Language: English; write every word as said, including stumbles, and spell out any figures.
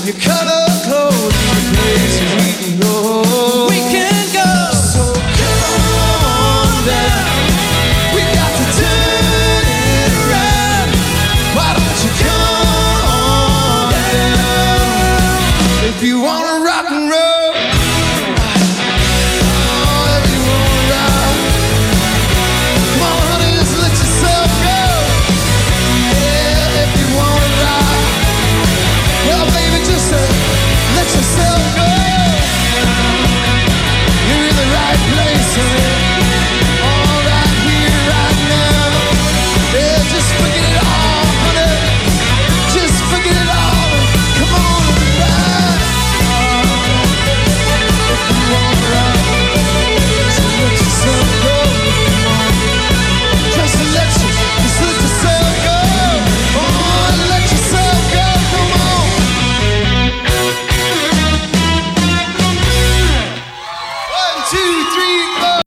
You cut up clothes in the places we can go. We can go. So come on down. We got to turn it around. Why don't you come on down? If you wanna rock and roll, oh, if you wanna rock, come on, honey, just let yourself go. Yeah, if you wanna rock, well, baby, just uh, let yourself go. You're in the right place, honey. All right here, right now. Yeah, just forget it all, honey. Just forget it all. Come on and ride. If you wanna ride, just let yourself go. Just let you, just let yourself go. Oh, let yourself go. Come on. One, two, three, four.